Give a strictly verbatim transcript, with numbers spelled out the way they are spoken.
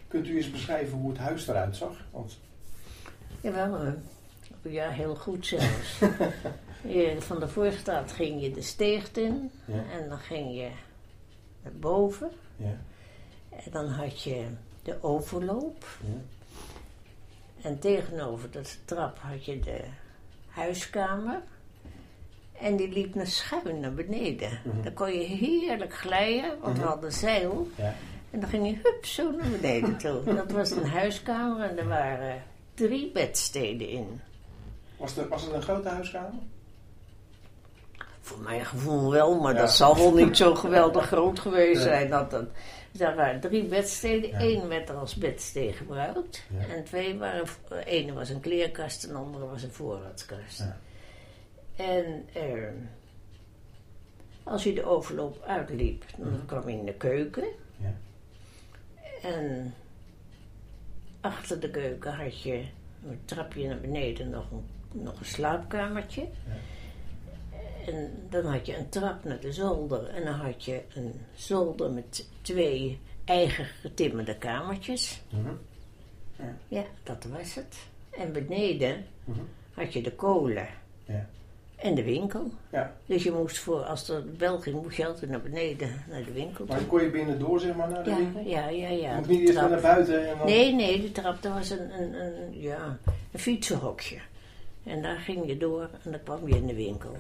Kunt u eens beschrijven hoe het huis eruit zag? Want... Jawel, uh, ja, heel goed zelfs. je, van de Voorstraat ging je de steeg in. Ja. En dan ging je naar boven. Ja. En dan had je de overloop. Ja. En tegenover de trap had je de huiskamer. En die liep naar schuin naar beneden. Mm-hmm. Dan kon je heerlijk glijden, want mm-hmm. we hadden zeil. Ja. En dan ging je hup zo naar beneden toe. Dat was een huiskamer en er waren drie bedsteden in. Was, de, was het een grote huiskamer? Voor mijn gevoel wel, maar ja. dat zal wel niet zo geweldig groot geweest zijn. Dat, dat, er waren drie bedsteden. Ja. Eén werd er als bedstee gebruikt. Ja. En twee waren... De ene was een kleerkast en de andere was een voorraadskast. Ja. En eh, als je de overloop uitliep, dan mm-hmm. kwam je in de keuken. Ja. En achter de keuken had je een trapje naar beneden nog een, nog een slaapkamertje. Ja. En dan had je een trap naar de zolder. En dan had je een zolder met twee eigen getimmerde kamertjes. Mm-hmm. Ja. ja, dat was het. En beneden mm-hmm. had je de kolen. Ja. En de winkel. Ja. Dus je moest voor, als er bel ging, moest je altijd naar beneden, naar de winkel. Maar kon je binnendoor, zeg maar, naar de ja, winkel? Ja, ja, ja. Je moest niet eerst naar buiten? En dan... Nee, nee, de trap, dat was een, een, een, ja, een fietsenhokje. En daar ging je door en dan kwam je in de winkel.